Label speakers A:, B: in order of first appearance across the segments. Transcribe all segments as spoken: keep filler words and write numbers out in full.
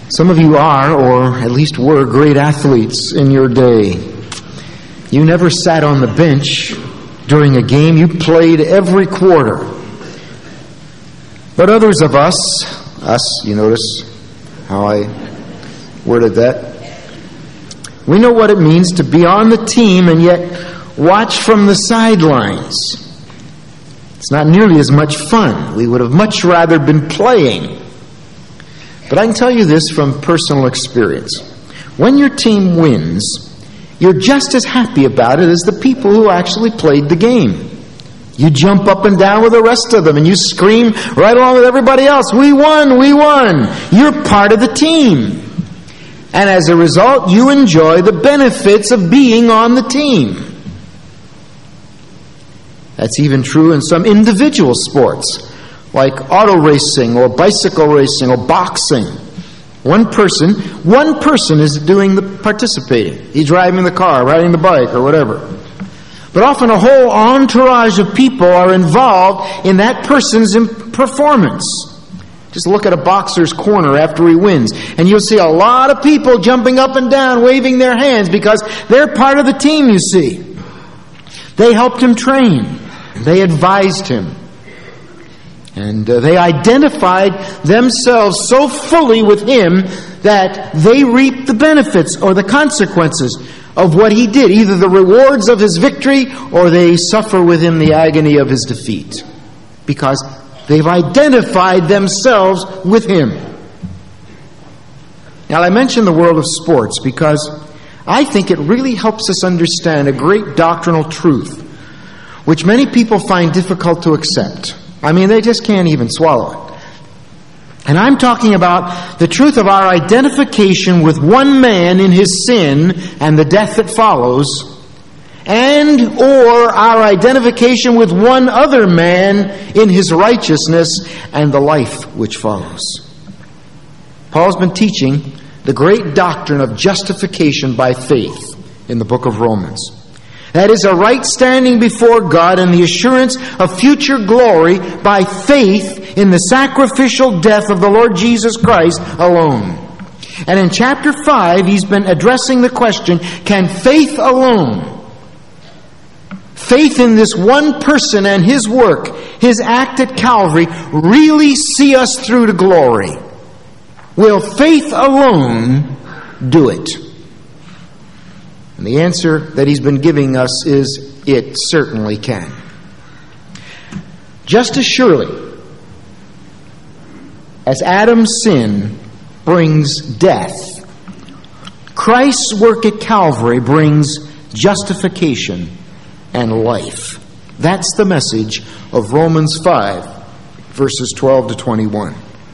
A: Some of you are, or at least were, great athletes in your day. You never sat on the bench during a game. You played every quarter. But others of us, us, you notice how I worded that, we know what it means to be on the team and yet watch from the sidelines. It's not nearly as much fun. We would have much rather been playing. But I can tell you this from personal experience. When your team wins, you're just as happy about it as the people who actually played the game. You jump up and down with the rest of them and you scream right along with everybody else, "We won, we won." You're part of the team. And as a result, you enjoy the benefits of being on the team. That's even true in some individual sports, like auto racing or bicycle racing or boxing. One person, one person is doing the participating. He's driving the car, riding the bike, or whatever. But often a whole entourage of people are involved in that person's performance. Just look at a boxer's corner after he wins, and you'll see a lot of people jumping up and down, waving their hands, because they're part of the team, you see. They helped him train. They advised him. And uh, they identified themselves so fully with him that they reaped the benefits or the consequences of what he did, either the rewards of his victory or they suffer with him the agony of his defeat, because they've identified themselves with him. Now, I mention the world of sports because I think it really helps us understand a great doctrinal truth which many people find difficult to accept. I mean, they just can't even swallow it. And I'm talking about the truth of our identification with one man in his sin and the death that follows, and or our identification with one other man in his righteousness and the life which follows. Paul's been teaching the great doctrine of justification by faith in the book of Romans. That is a right standing before God and the assurance of future glory by faith in the sacrificial death of the Lord Jesus Christ alone. And in chapter five, he's been addressing the question, can faith alone, faith in this one person and his work, his act at Calvary, really see us through to glory? Will faith alone do it? And the answer that he's been giving us is, it certainly can. Just as surely as Adam's sin brings death, Christ's work at Calvary brings justification and life. That's the message of Romans five, verses twelve to twenty-one.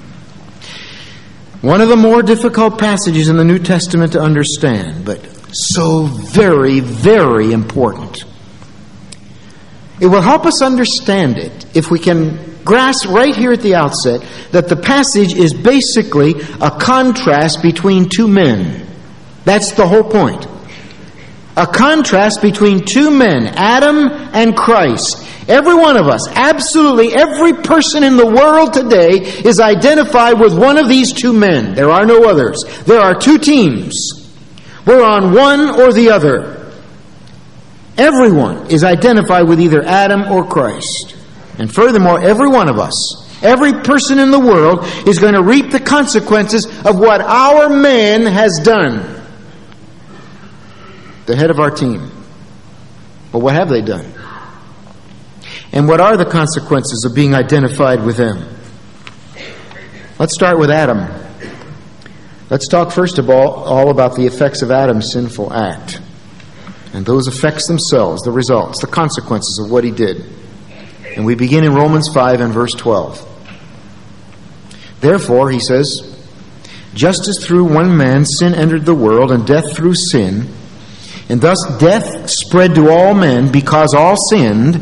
A: One of the more difficult passages in the New Testament to understand, but so very, very important. It will help us understand it if we can grasp right here at the outset that the passage is basically a contrast between two men. That's the whole point. A contrast between two men, Adam and Christ. Every one of us, absolutely every person in the world today is identified with one of these two men. There are no others. There are two teams. We're on one or the other. Everyone is identified with either Adam or Christ. And furthermore, every one of us, every person in the world is going to reap the consequences of what our man has done. The head of our team. But what have they done? And what are the consequences of being identified with them? Let's start with Adam. Let's talk first of all, all about the effects of Adam's sinful act. And those effects themselves, the results, the consequences of what he did. And we begin in Romans five and verse twelve. Therefore, he says, just as through one man sin entered the world, and death through sin, and thus death spread to all men because all sinned.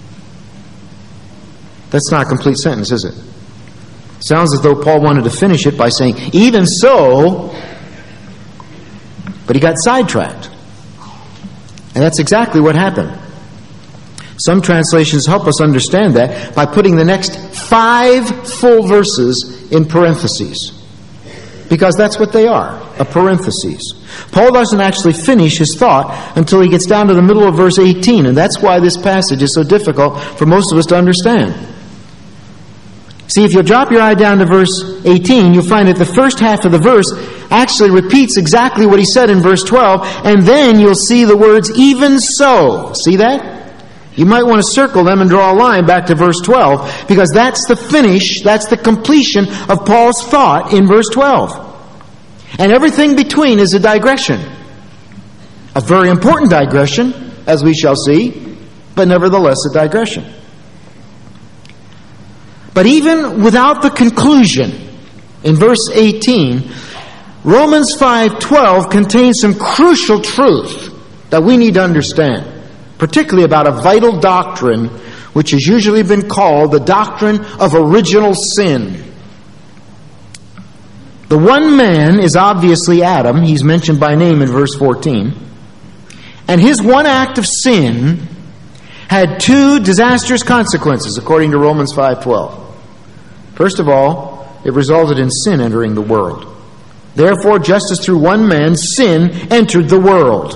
A: That's not a complete sentence, is it? Sounds as though Paul wanted to finish it by saying, even so, but he got sidetracked. And that's exactly what happened. Some translations help us understand that by putting the next five full verses in parentheses. because that's what they are, a parenthesis. Paul doesn't actually finish his thought until he gets down to the middle of verse eighteen, and that's why this passage is so difficult for most of us to understand. See, if you'll drop your eye down to verse eighteen, you'll find that the first half of the verse actually repeats exactly what he said in verse twelve, and then you'll see the words, even so. See that? You might want to circle them and draw a line back to verse twelve, because that's the finish, that's the completion of Paul's thought in verse twelve. And everything between is a digression. A very important digression, as we shall see, but nevertheless a digression. But even without the conclusion, in verse eighteen, Romans five twelve contains some crucial truth that we need to understand, particularly about a vital doctrine which has usually been called the doctrine of original sin. The one man is obviously Adam. He's mentioned by name in verse fourteen. And his one act of sin had two disastrous consequences, according to Romans five twelve. First of all, it resulted in sin entering the world. Therefore, just as through one man sin entered the world.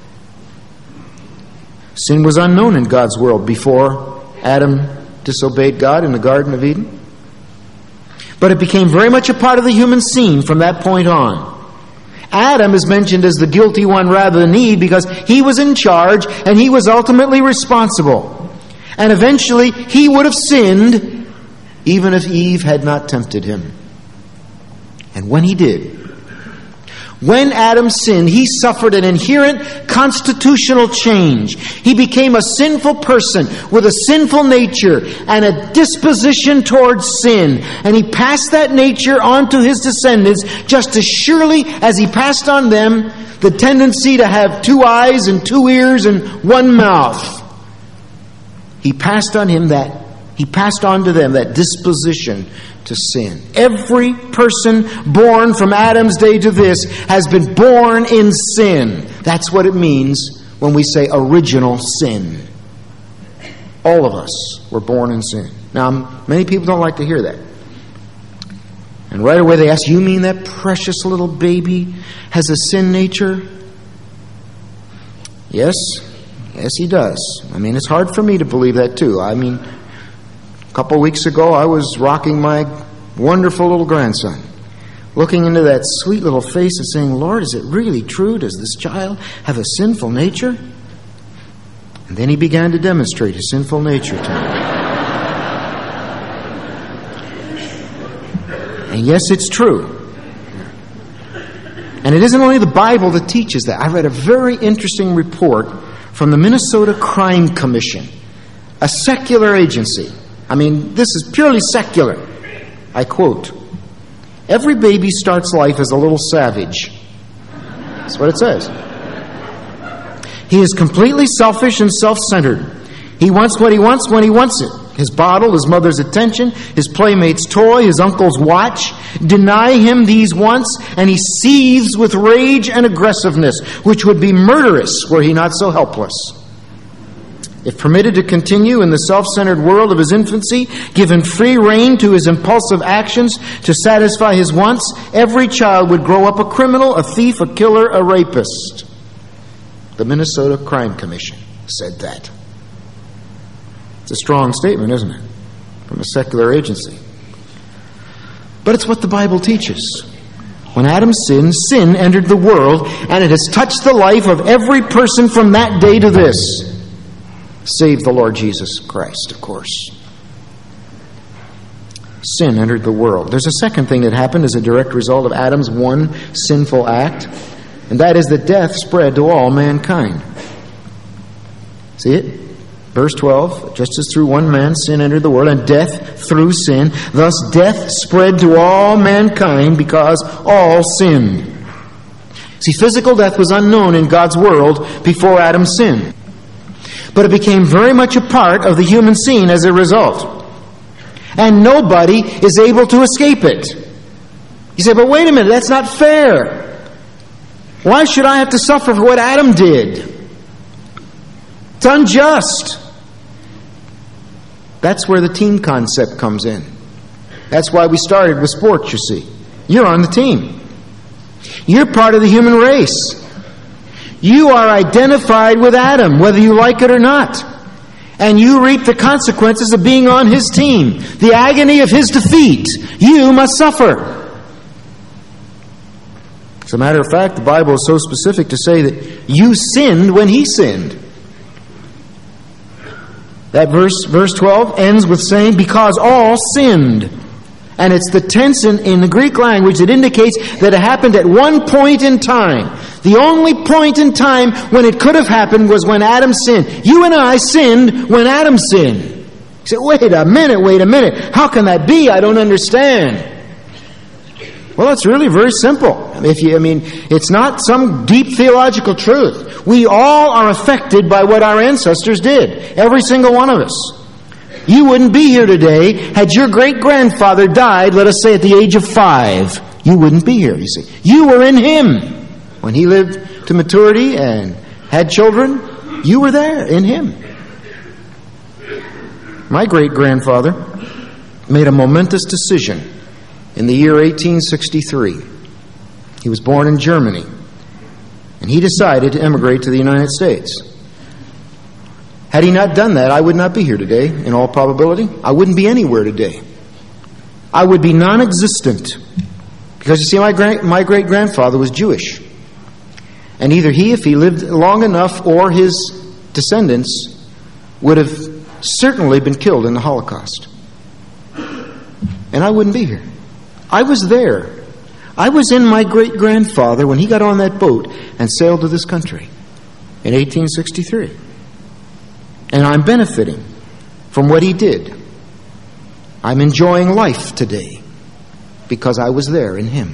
A: Sin was unknown in God's world before Adam disobeyed God in the Garden of Eden. But it became very much a part of the human scene from that point on. Adam is mentioned as the guilty one rather than Eve because he was in charge and he was ultimately responsible. And eventually he would have sinned even if Eve had not tempted him. And when he did, when Adam sinned, he suffered an inherent constitutional change. He became a sinful person with a sinful nature and a disposition towards sin. And he passed that nature on to his descendants just as surely as he passed on them the tendency to have two eyes and two ears and one mouth. He passed on him that He passed on to them that disposition to sin. Every person born from Adam's day to this has been born in sin. That's what it means when we say original sin. All of us were born in sin. Now, many people don't like to hear that. And right away they ask, you mean that precious little baby has a sin nature? Yes. Yes, he does. I mean, it's hard for me to believe that too. I mean, a couple of weeks ago, I was rocking my wonderful little grandson, looking into that sweet little face and saying, Lord, is it really true? Does this child have a sinful nature? And then he began to demonstrate his sinful nature to me. And yes, it's true. And it isn't only the Bible that teaches that. I read a very interesting report from the Minnesota Crime Commission, a secular agency. I mean, this is purely secular. I quote, every baby starts life as a little savage. That's what it says. He is completely selfish and self-centered. He wants what he wants when he wants it. His bottle, his mother's attention, his playmate's toy, his uncle's watch. Deny him these wants, and he seethes with rage and aggressiveness, which would be murderous were he not so helpless. If permitted to continue in the self-centered world of his infancy, given free rein to his impulsive actions to satisfy his wants, every child would grow up a criminal, a thief, a killer, a rapist. The Minnesota Crime Commission said that. It's a strong statement, isn't it? From a secular agency. But it's what the Bible teaches. When Adam sinned, sin entered the world, and it has touched the life of every person from that day to this. Save the Lord Jesus Christ, of course. Sin entered the world. There's a second thing that happened as a direct result of Adam's one sinful act, and that is that death spread to all mankind. See it? Verse twelve, just as through one man sin entered the world, and death through sin, thus death spread to all mankind because all sinned. See, physical death was unknown in God's world before Adam sinned. But it became very much a part of the human scene as a result. And nobody is able to escape it. You say, but wait a minute, that's not fair. Why should I have to suffer for what Adam did? It's unjust. That's where the team concept comes in. That's why we started with sports, you see. You're on the team. You're part of the human race. You are identified with Adam, whether you like it or not. And you reap the consequences of being on his team. The agony of his defeat. You must suffer. As a matter of fact, the Bible is so specific to say that you sinned when he sinned. That verse, verse twelve, ends with saying, because all sinned. And it's the tense in, in the Greek language that indicates that it happened at one point in time. The only point in time when it could have happened was when Adam sinned. You and I sinned when Adam sinned. You say, wait a minute, wait a minute. How can that be? I don't understand. Well, it's really very simple. If you, I mean, it's not some deep theological truth. We all are affected by what our ancestors did. Every single one of us. You wouldn't be here today had your great-grandfather died, let us say, at the age of five. You wouldn't be here, you see. You were in him. When he lived to maturity and had children, you were there in him. My great-grandfather made a momentous decision in the year eighteen sixty-three. He was born in Germany, and he decided to emigrate to the United States. Had he not done that, I would not be here today, in all probability. I wouldn't be anywhere today. I would be non-existent. Because, you see, my, great, my great-grandfather was Jewish. And either he, if he lived long enough, or his descendants, would have certainly been killed in the Holocaust. And I wouldn't be here. I was there. I was in my great-grandfather when he got on that boat and sailed to this country in eighteen sixty-three. And I'm benefiting from what he did. I'm enjoying life today because I was there in him.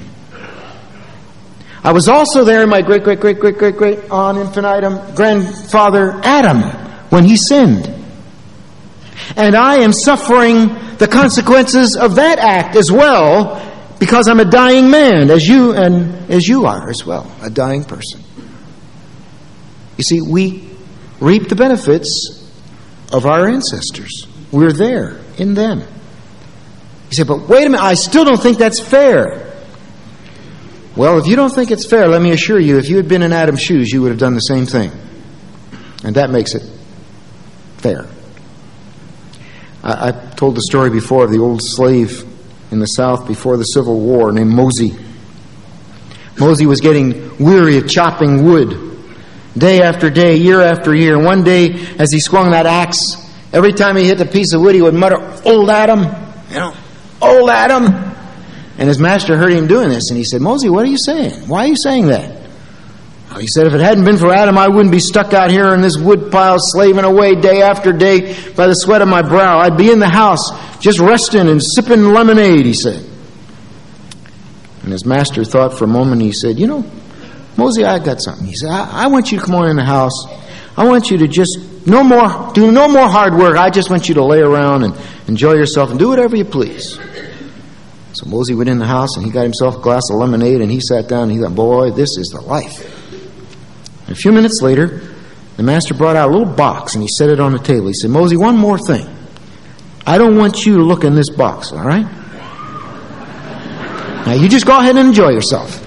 A: I was also there in my great, great, great, great, great, great, on infinitum, grandfather Adam when he sinned. And I am suffering the consequences of that act as well because I'm a dying man, as you and as you are as well, a dying person. You see, we reap the benefits of our ancestors. We're there in them. You say, but wait a minute, I still don't think that's fair. Well, if you don't think it's fair, let me assure you, if you had been in Adam's shoes, you would have done the same thing. And that makes it fair. I, I told the story before of the old slave in the South before the Civil War named Mosey. Mosey was getting weary of chopping wood. Day after day, year after year. And one day, as he swung that axe, every time he hit a piece of wood, he would mutter, "Old Adam," you know, "Old Adam." And his master heard him doing this, and he said, "Mosey, what are you saying? Why are you saying that?" Well, he said, "If it hadn't been for Adam, I wouldn't be stuck out here in this wood pile, slaving away day after day by the sweat of my brow. I'd be in the house, just resting and sipping lemonade," he said. And his master thought for a moment, and he said, "You know, Mosey, I got something." He said, I, I want you to come on in the house. I want you to just no more do no more hard work. I just want you to lay around and enjoy yourself and do whatever you please. So Mosey went in the house and he got himself a glass of lemonade and he sat down and he thought, boy, this is the life. And a few minutes later, the master brought out a little box and he set it on the table. He said, "Mosey, one more thing. I don't want you to look in this box, all right? Now you just go ahead and enjoy yourself."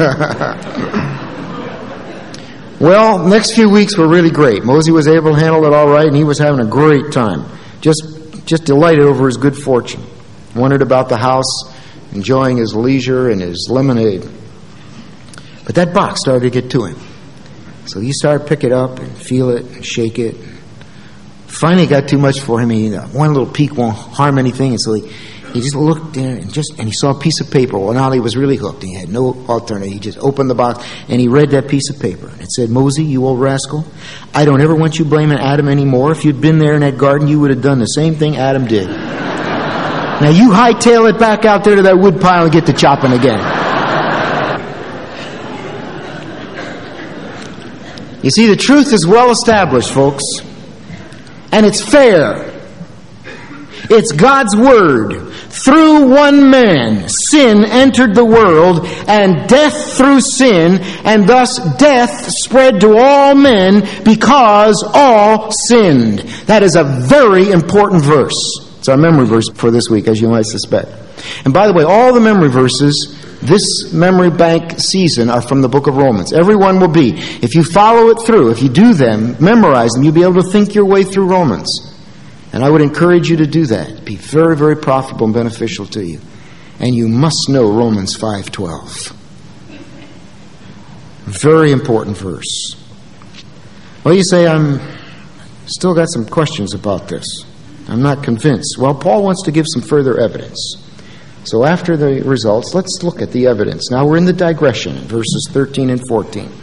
A: Well, next few weeks were really great. Mosey was able to handle it all right, and he was having a great time. Just just delighted over his good fortune. Wondered about the house, enjoying his leisure and his lemonade. But that box started to get to him. So he started to pick it up and feel it and shake it. Finally, it got too much for him. He, one little peek won't harm anything, and so he, he just looked in and just and he saw a piece of paper. Well, now he was really hooked. He had no alternative. He just opened the box and he read that piece of paper. It said, "Mosey, you old rascal, I don't ever want you blaming Adam anymore. If you'd been there in that garden, you would have done the same thing Adam did. Now you hightail it back out there to that wood pile and get to chopping again." You see, the truth is well established, folks, and it's fair. It's God's Word. Through one man, sin entered the world, and death through sin, and thus death spread to all men because all sinned. That is a very important verse. It's our memory verse for this week, as you might suspect. And by the way, all the memory verses this memory bank season are from the book of Romans. Every one will be. If you follow it through, if you do them, memorize them, you'll be able to think your way through Romans. And I would encourage you to do that. It'd be very, very profitable and beneficial to you. And you must know Romans five twelve. Very important verse. Well, you say, I'm still got some questions about this. I'm not convinced. Well, Paul wants to give some further evidence. So after the results, let's look at the evidence. Now we're in the digression in verses thirteen and fourteen.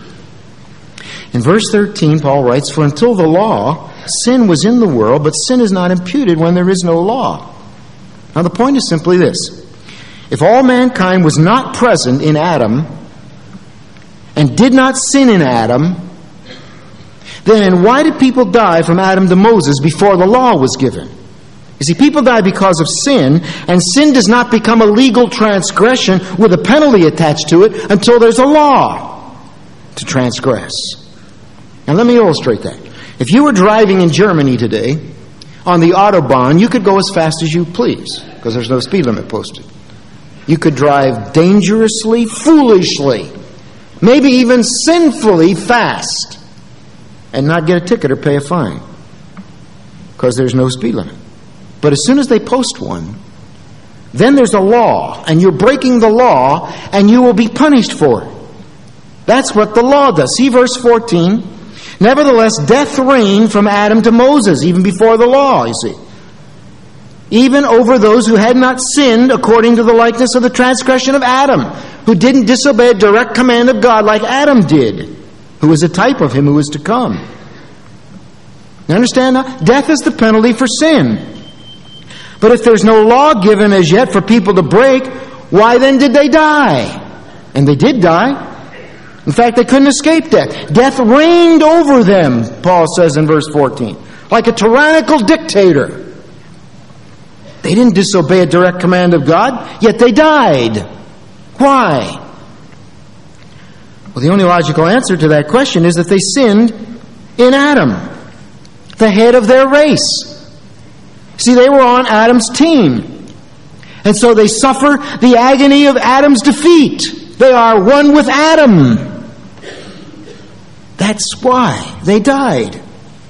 A: In verse thirteen, Paul writes, "For until the law, sin was in the world, but sin is not imputed when there is no law." Now the point is simply this. If all mankind was not present in Adam and did not sin in Adam, then why did people die from Adam to Moses before the law was given? You see, people die because of sin, and sin does not become a legal transgression with a penalty attached to it until there's a law to transgress. Now let me illustrate that. If you were driving in Germany today, on the Autobahn, you could go as fast as you please, because there's no speed limit posted. You could drive dangerously, foolishly, maybe even sinfully fast, and not get a ticket or pay a fine, because there's no speed limit. But as soon as they post one, then there's a law, and you're breaking the law, and you will be punished for it. That's what the law does. See verse fourteen. Nevertheless, death reigned from Adam to Moses, even before the law, you see. Even over those who had not sinned according to the likeness of the transgression of Adam, who didn't disobey a direct command of God like Adam did, who was a type of him who was to come. You understand now? Death is the penalty for sin. But if there's no law given as yet for people to break, why then did they die? And they did die. In fact, they couldn't escape death. Death reigned over them, Paul says in verse fourteen, like a tyrannical dictator. They didn't disobey a direct command of God, yet they died. Why? Well, the only logical answer to that question is that they sinned in Adam, the head of their race. See, they were on Adam's team. And so they suffer the agony of Adam's defeat. They are one with Adam. That's why they died.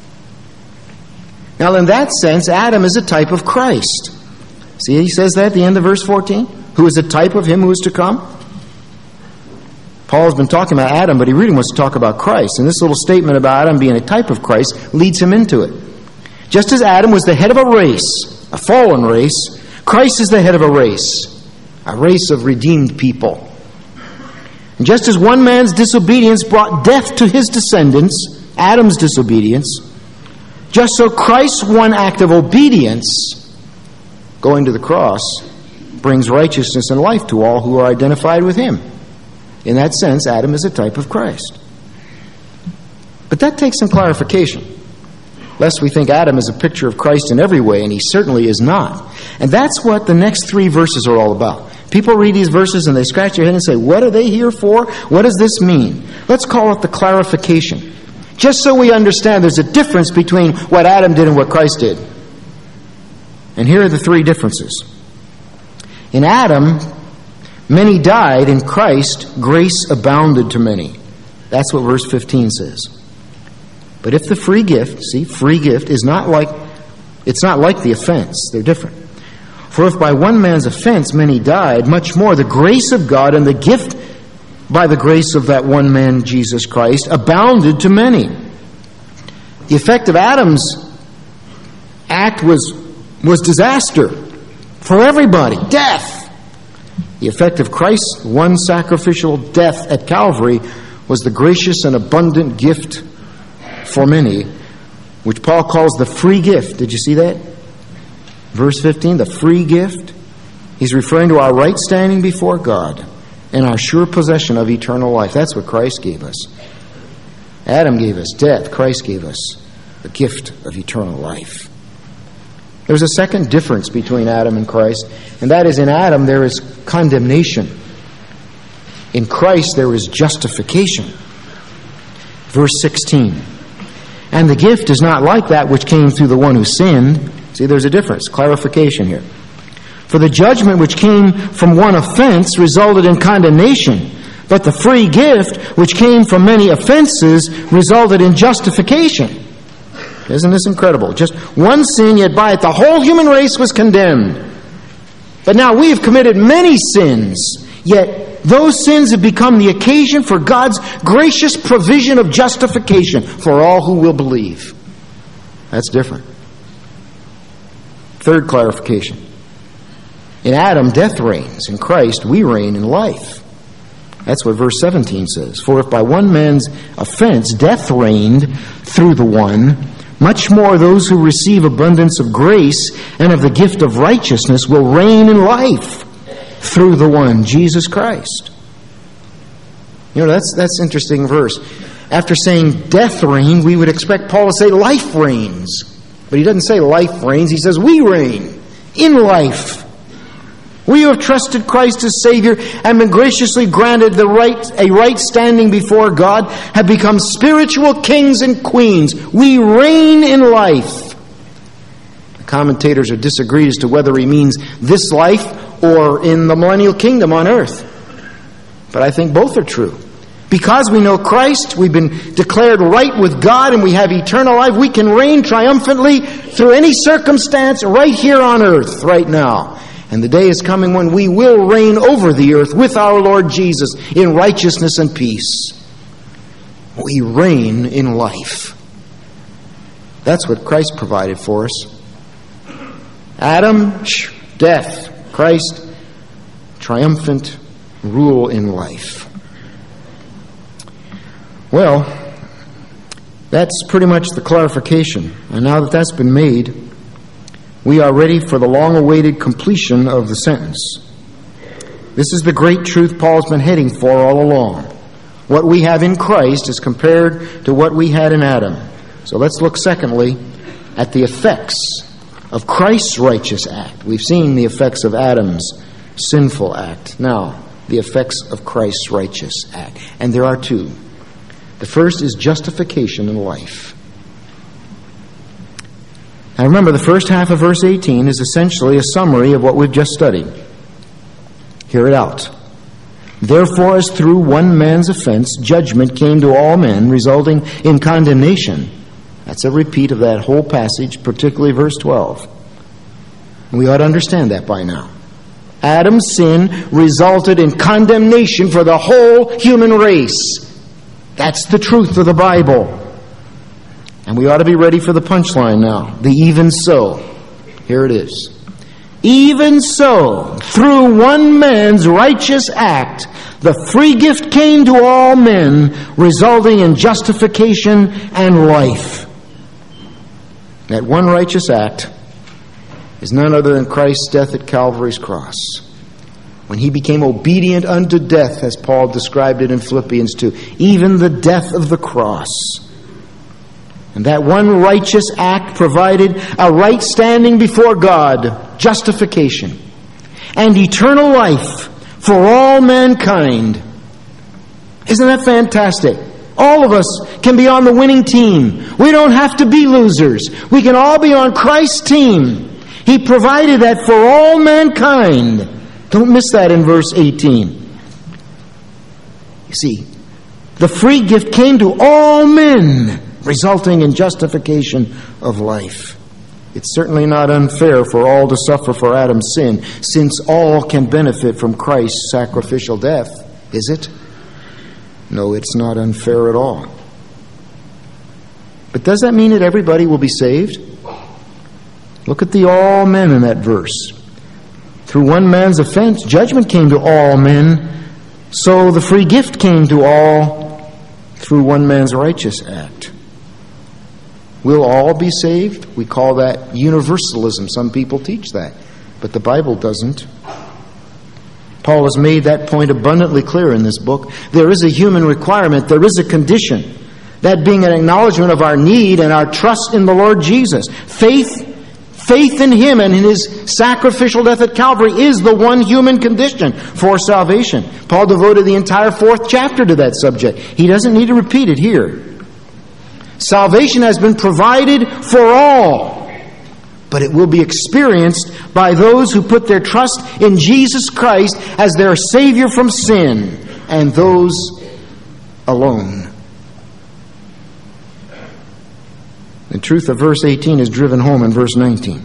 A: Now, in that sense, Adam is a type of Christ. See, he says that at the end of verse fourteen, who is a type of him who is to come. Paul's been talking about Adam, but he really wants to talk about Christ. And this little statement about Adam being a type of Christ leads him into it. Just as Adam was the head of a race, a fallen race, Christ is the head of a race, a race of redeemed people. And just as one man's disobedience brought death to his descendants, Adam's disobedience, just so Christ's one act of obedience, going to the cross, brings righteousness and life to all who are identified with him. In that sense, Adam is a type of Christ. But that takes some clarification, lest we think Adam is a picture of Christ in every way, and he certainly is not. And that's what the next three verses are all about. People read these verses and they scratch their head and say, what are they here for? What does this mean? Let's call it the clarification. Just so we understand there's a difference between what Adam did and what Christ did. And here are the three differences. In Adam, many died. In Christ, grace abounded to many. That's what verse fifteen says. But if the free gift, see, free gift is not like, it's not like the offense. They're different. For if by one man's offense many died, much more the grace of God and the gift by the grace of that one man, Jesus Christ, abounded to many. The effect of Adam's act was, was disaster for everybody, death. The effect of Christ's one sacrificial death at Calvary was the gracious and abundant gift for many, which Paul calls the free gift. Did you see that? Verse fifteen, the free gift. He's referring to our right standing before God and our sure possession of eternal life. That's what Christ gave us. Adam gave us death. Christ gave us the gift of eternal life. There's a second difference between Adam and Christ, and that is in Adam there is condemnation. In Christ there is justification. Verse sixteen. And the gift is not like that which came through the one who sinned. See, there's a difference. Clarification here. For the judgment which came from one offense resulted in condemnation, but the free gift which came from many offenses resulted in justification. Isn't this incredible? Just one sin, yet by it the whole human race was condemned. But now we have committed many sins, yet those sins have become the occasion for God's gracious provision of justification for all who will believe. That's different. Third clarification. In Adam, death reigns. In Christ, we reign in life. That's what verse seventeen says. For if by one man's offense death reigned through the one, much more those who receive abundance of grace and of the gift of righteousness will reign in life through the one, Jesus Christ. You know, that's that's an interesting verse. After saying death reigned, we would expect Paul to say life reigns. But he doesn't say life reigns. He says we reign in life. We who have trusted Christ as Savior and been graciously granted the right, a right standing before God, have become spiritual kings and queens. We reign in life. The commentators are disagreed as to whether he means this life or in the millennial kingdom on earth. But I think both are true. Because we know Christ, we've been declared right with God, and we have eternal life, we can reign triumphantly through any circumstance right here on earth, right now. And the day is coming when we will reign over the earth with our Lord Jesus in righteousness and peace. We reign in life. That's what Christ provided for us. Adam, death. Christ, triumphant rule in life. Well, that's pretty much the clarification. And now that that's been made, we are ready for the long-awaited completion of the sentence. This is the great truth Paul's been heading for all along. What we have in Christ is compared to what we had in Adam. So let's look, secondly, at the effects of Christ's righteous act. We've seen the effects of Adam's sinful act. Now, the effects of Christ's righteous act. And there are two. The first is justification in life. Now remember, the first half of verse eighteen is essentially a summary of what we've just studied. Hear it out. Therefore, as through one man's offense, judgment came to all men, resulting in condemnation. That's a repeat of that whole passage, particularly verse twelve. We ought to understand that by now. Adam's sin resulted in condemnation for the whole human race. That's the truth of the Bible. And we ought to be ready for the punchline now. The even so. Here it is. Even so, through one man's righteous act, the free gift came to all men, resulting in justification and life. That one righteous act is none other than Christ's death at Calvary's cross. When he became obedient unto death, as Paul described it in Philippians two, even the death of the cross. And that one righteous act provided a right standing before God, justification, and eternal life for all mankind. Isn't that fantastic? All of us can be on the winning team. We don't have to be losers. We can all be on Christ's team. He provided that for all mankind. Don't miss that in verse eighteen. You see, the free gift came to all men, resulting in justification of life. It's certainly not unfair for all to suffer for Adam's sin, since all can benefit from Christ's sacrificial death, is it? No, it's not unfair at all. But does that mean that everybody will be saved? Look at the all men in that verse. Through one man's offense, judgment came to all men, so the free gift came to all through one man's righteous act. Will all be saved? We call that universalism. Some people teach that, but the Bible doesn't. Paul has made that point abundantly clear in this book. There is a human requirement. There is a condition. That being an acknowledgement of our need and our trust in the Lord Jesus. Faith Faith in Him and in His sacrificial death at Calvary is the one human condition for salvation. Paul devoted the entire fourth chapter to that subject. He doesn't need to repeat it here. Salvation has been provided for all. but it will be experienced by those who put their trust in Jesus Christ as their Savior from sin, and those alone. The truth of verse eighteen is driven home in verse nineteen.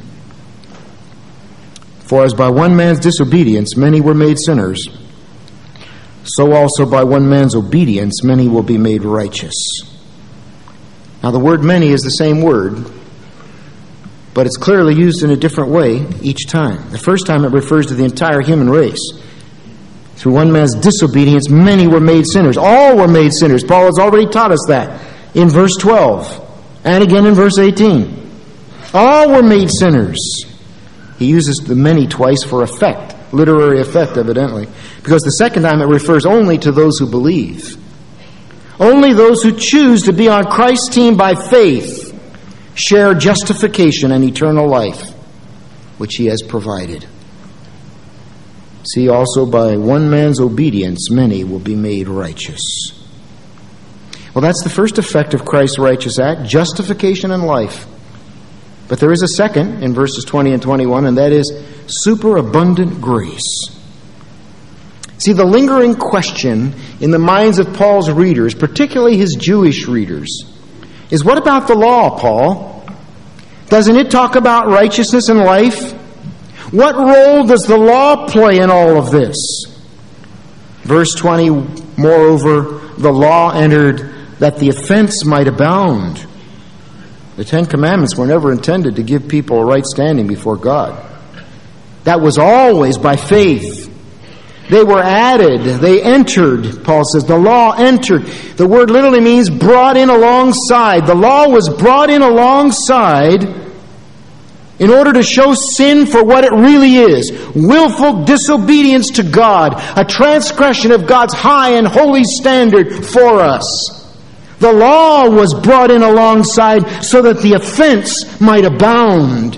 A: For as by one man's disobedience many were made sinners, so also by one man's obedience many will be made righteous. Now the word many is the same word, but it's clearly used in a different way each time. The first time it refers to the entire human race. Through one man's disobedience, many were made sinners. All were made sinners. Paul has already taught us that in verse twelve and again in verse eighteen. All were made sinners. He uses the many twice for effect, literary effect evidently, because the second time it refers only to those who believe. Only those who choose to be on Christ's team by faith share justification and eternal life, which he has provided. See, also by one man's obedience, many will be made righteous. Well, that's the first effect of Christ's righteous act, justification and life. But there is a second in verses twenty and twenty-one, and that is superabundant grace. See, the lingering question in the minds of Paul's readers, particularly his Jewish readers, is what about the law, Paul? Doesn't it talk about righteousness and life? What role does the law play in all of this? Verse twenty, moreover, the law entered that the offense might abound. The Ten Commandments were never intended to give people a right standing before God. That was always by faith. They were added. They entered, Paul says. The law entered. The word literally means brought in alongside. The law was brought in alongside in order to show sin for what it really is. Willful disobedience to God. A transgression of God's high and holy standard for us. The law was brought in alongside so that the offense might abound.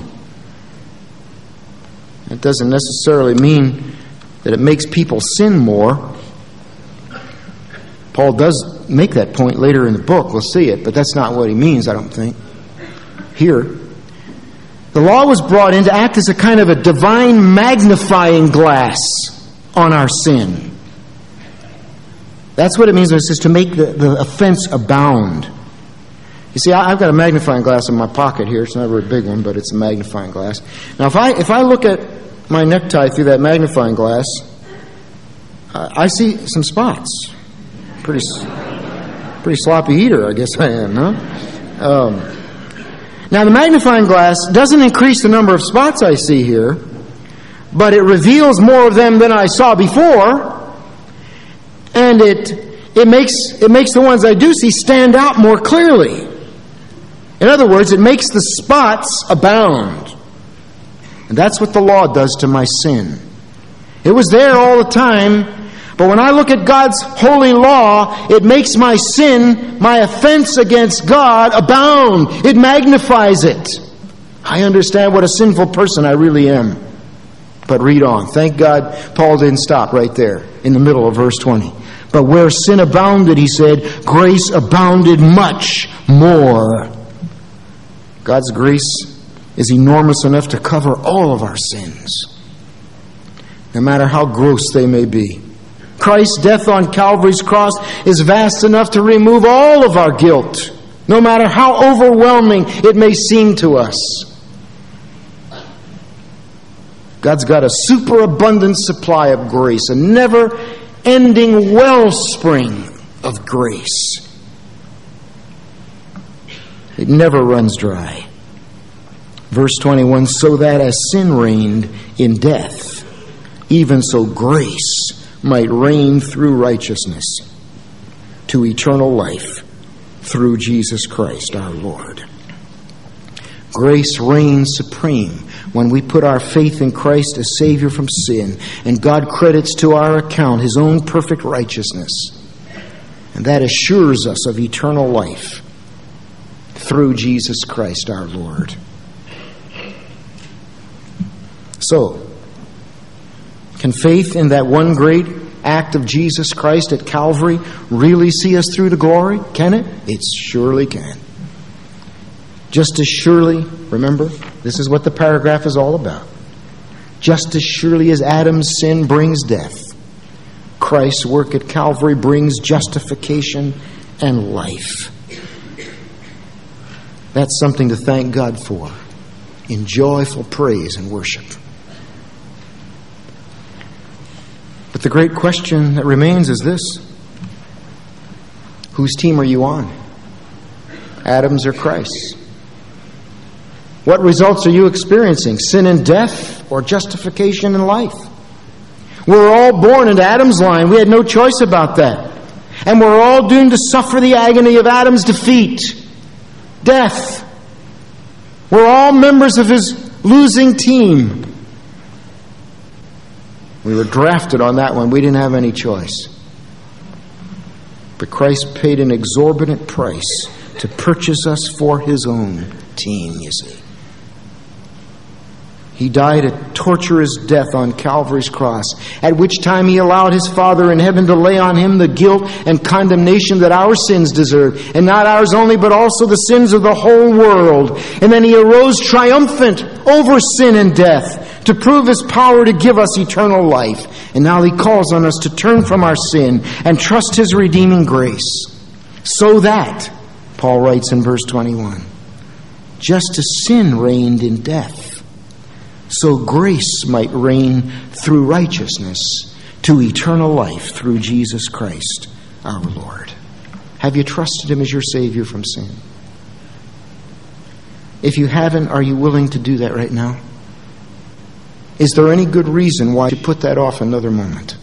A: That doesn't necessarily mean that it makes people sin more. Paul does make that point later in the book. We'll see it, but that's not what he means, I don't think. Here, the law was brought in to act as a kind of a divine magnifying glass on our sin. That's what it means when it says to make the, the offense abound. You see, I, I've got a magnifying glass in my pocket here. It's not a very big one, but it's a magnifying glass. Now, if I if I look at my necktie through that magnifying glass, uh, I see some spots. Pretty, pretty sloppy eater, I guess I am, huh? Um, now, the magnifying glass doesn't increase the number of spots I see here, but it reveals more of them than I saw before. And it it makes it makes the ones I do see stand out more clearly. In other words, it makes the spots abound. And that's what the law does to my sin. It was there all the time, but when I look at God's holy law, it makes my sin, my offense against God, abound. It magnifies it. I understand what a sinful person I really am. But read on. Thank God Paul didn't stop right there in the middle of verse twenty. But where sin abounded, he said, grace abounded much more. God's grace is enormous enough to cover all of our sins, no matter how gross they may be. Christ's death on Calvary's cross is vast enough to remove all of our guilt, no matter how overwhelming it may seem to us. God's got a superabundant supply of grace, a never-ending wellspring of grace. It never runs dry. Verse twenty-one, so that as sin reigned in death, even so grace might reign through righteousness to eternal life through Jesus Christ our Lord. Grace reigns supreme when we put our faith in Christ as Savior from sin, and God credits to our account His own perfect righteousness. And that assures us of eternal life through Jesus Christ our Lord. So, can faith in that one great act of Jesus Christ at Calvary really see us through to glory? Can it? It surely can. Just as surely, remember, This is what the paragraph is all about. Just as surely as Adam's sin brings death, Christ's work at Calvary brings justification and life. That's something to thank God for in joyful praise and worship. But the great question that remains is this: whose team are you on? Adam's or Christ's? What results are you experiencing? Sin and death or justification and life? We're all born into Adam's line. We had no choice about that. And we're all doomed to suffer the agony of Adam's defeat. Death. We're all members of his losing team. We were drafted on that one. We didn't have any choice. But Christ paid an exorbitant price to purchase us for his own team, you see. He died a torturous death on Calvary's cross, at which time he allowed his Father in heaven to lay on him the guilt and condemnation that our sins deserve. And not ours only, but also the sins of the whole world. And then he arose triumphant over sin and death to prove his power to give us eternal life. And now he calls on us to turn from our sin and trust his redeeming grace. So that, Paul writes in verse twenty-one, just as sin reigned in death, so grace might reign through righteousness to eternal life through Jesus Christ our Lord. Have you trusted him as your Savior from sin? If you haven't, are you willing to do that right now? Is there any good reason why you put that off another moment?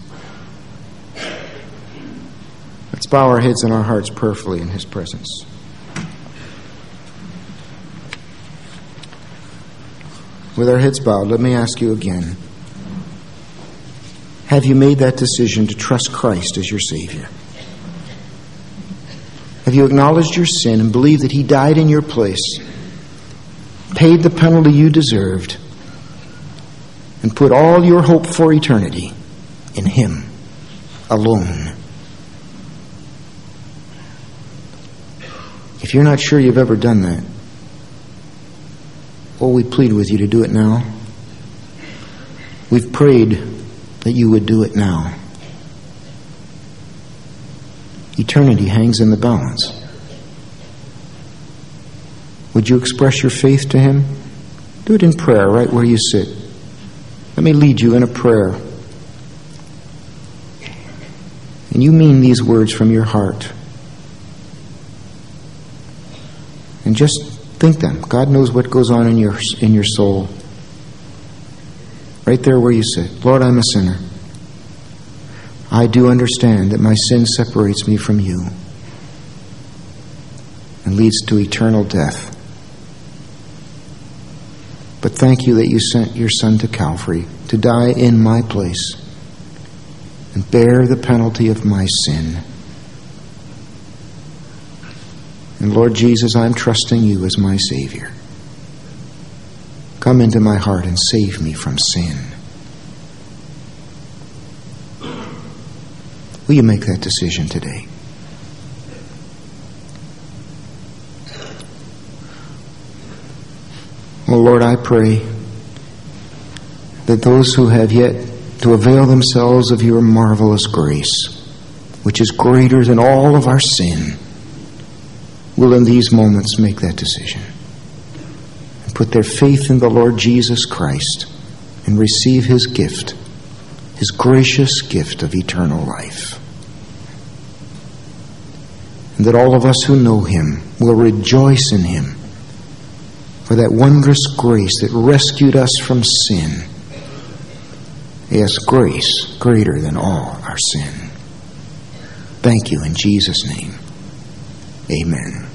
A: Let's bow our heads and our hearts prayerfully in his presence. With our heads bowed, let me ask you again. Have you made that decision to trust Christ as your Savior? Have you acknowledged your sin and believed that he died in your place, paid the penalty you deserved, and put all your hope for eternity in him alone? If you're not sure you've ever done that, well, we plead with you to do it now. We've prayed that you would do it now. Eternity hangs in the balance. Would you express your faith to him? Do it in prayer right where you sit. Let me lead you in a prayer. And you mean these words from your heart. And just think them. God knows what goes on in your in your soul. Right there where you sit. Lord, I'm a sinner. I do understand that my sin separates me from you and leads to eternal death. But thank you that you sent your Son to Calvary to die in my place and bear the penalty of my sin. And Lord Jesus, I'm trusting you as my Savior. Come into my heart and save me from sin. Will you make that decision today? Oh Lord, I pray that those who have yet to avail themselves of your marvelous grace, which is greater than all of our sin, will in these moments make that decision and put their faith in the Lord Jesus Christ and receive his gift, his gracious gift of eternal life. And that all of us who know him will rejoice in him for that wondrous grace that rescued us from sin. Yes, grace greater than all our sin. Thank you in Jesus' name. Amen.